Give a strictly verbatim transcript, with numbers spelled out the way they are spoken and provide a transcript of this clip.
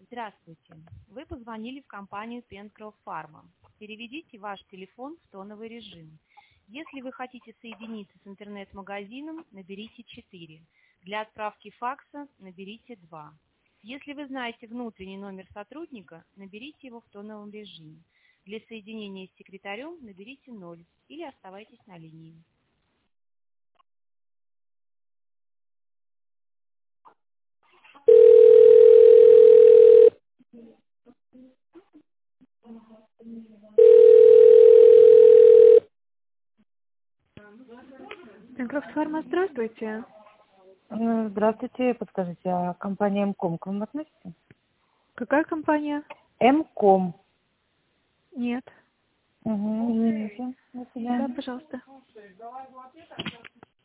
Здравствуйте. Вы позвонили в компанию Pencroft Pharma. Переведите ваш телефон в тоновый режим. Если вы хотите соединиться с интернет-магазином, наберите четыре. Для отправки факса наберите два. Если вы знаете внутренний номер сотрудника, наберите его в тоновом режиме. Для соединения с секретарем наберите ноль или оставайтесь на линии. Pencroft Pharma, здравствуйте. Э, Здравствуйте, подскажите, а компания М-Ком к вам относится? Какая компания? М-Ком. Нет. Угу, извините. До Да, свидания. пожалуйста.